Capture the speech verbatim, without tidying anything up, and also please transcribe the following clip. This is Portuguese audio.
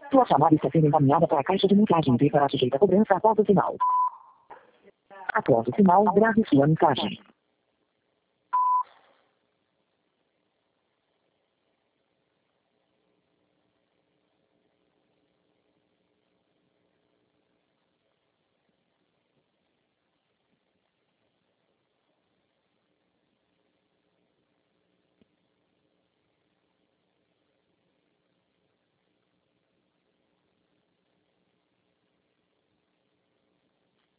Sua chamada está sendo encaminhada para a caixa de mensagem e para sujeita a cobrança após o sinal. Após o sinal, grave sua mensagem.